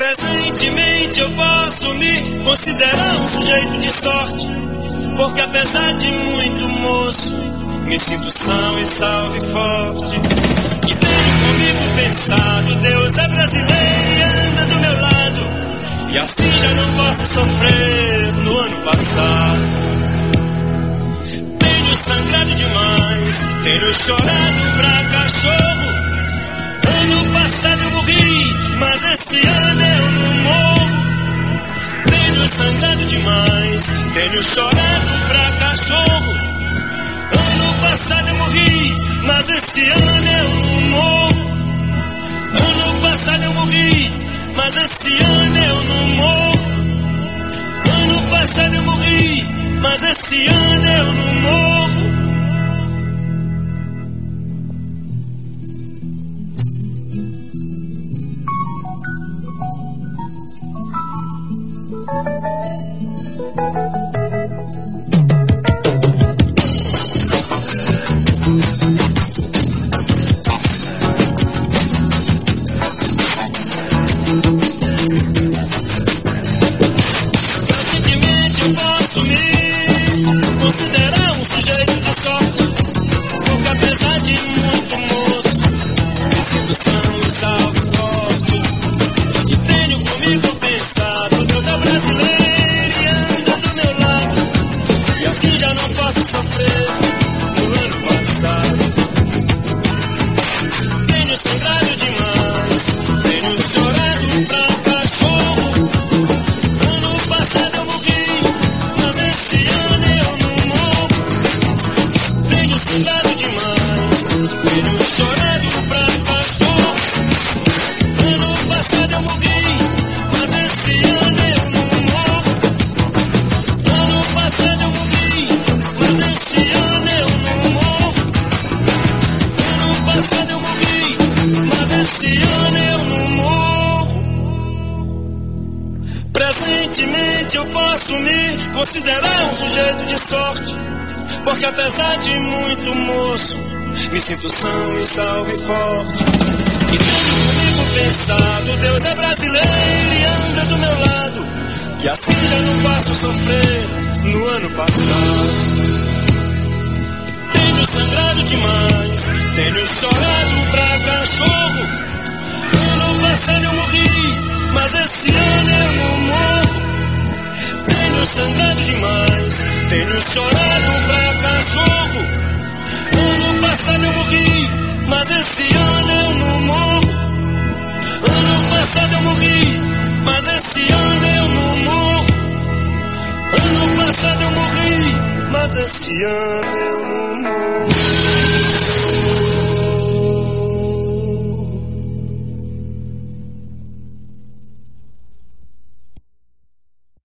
Presentemente eu posso me considerar um sujeito de sorte, porque apesar de muito moço, me sinto são e salvo e forte. E tenho comigo pensado, Deus é brasileiro e anda do meu lado, e assim já não posso sofrer no ano passado. Tenho sangrado demais, tenho chorado pra cachorro. Ano passado eu morri, mas esse ano eu não morro. Tenho sangrado demais, tenho chorado pra cachorro. Ano passado eu morri, mas esse ano eu não morro. Ano passado eu morri, mas esse ano eu não morro. Ano passado eu morri, mas esse ano eu não morro. Recentemente eu posso me considerar um sujeito de sorte, porque apesar de muito moço, me sinto são e salvo e forte. E tenho comigo pensado, Deus é brasileiro e anda do meu lado, e assim já não posso sofrer no ano passado. Tenho sangrado demais, tenho chorado pra cachorro. Ano passado eu morri, mas esse ano eu não morro. Tenho sangrado demais, tenho chorado pra cachorro. Ano passado eu morri, mas esse ano eu não morro. Ano passado eu morri, mas esse ano eu não morro. Ano passado eu morri, mas esse ano eu não morro. Presentemente eu posso me considerar um sujeito de sorte, porque apesar de muito moço, me sinto são e salvo e forte. E tenho comigo pensado, Deus é brasileiro e anda do meu lado, e assim já não posso sofrer no ano passado. Tenho sangrado demais, tenho chorado pra cachorro. Ano passado eu morri, mas esse ano eu não morro. Tenho sangrado demais, tenho chorado pra cachorro. Ano passado eu morri, mas esse ano eu não morro. Ano passado eu morri, mas esse ano eu não morro. Ano passado eu morri, mas esse ano eu não morro.